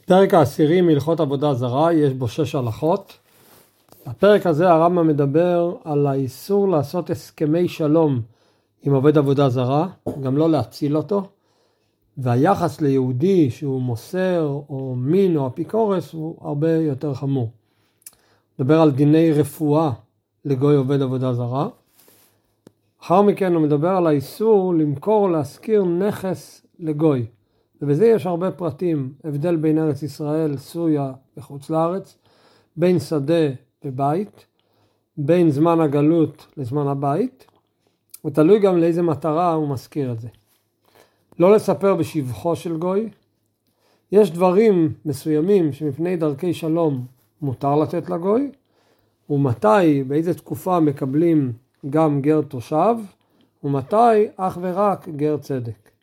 פרק העשירי מהלכות עבודה זרה, יש בו 6 הלכות. הפרק הזה הרמב"ם מדבר על האיסור לעשות הסכמי שלום עם עובד עבודה זרה, גם לא להציל אותו, והיחס ליהודי שהוא מוסר או מין או אפיקורס הוא הרבה יותר חמור. מדבר על דיני רפואה לגוי עובד עבודה זרה. אחר מכן הוא מדבר על האיסור למכור או להשכיר נכס לגוי. ובזה יש הרבה פרטים, הבדל בין ארץ ישראל, סוריה וחוץ לארץ, בין שדה ובית, בין זמן הגלות לזמן הבית, ותלוי גם לאיזה מטרה הוא מזכיר את זה. לא לספר בשבחו של גוי. יש דברים מסוימים שמפני דרכי שלום מותר לתת לגוי, ומתי, באיזה תקופה מקבלים גם גר תושב, ומתי אך ורק גר צדק.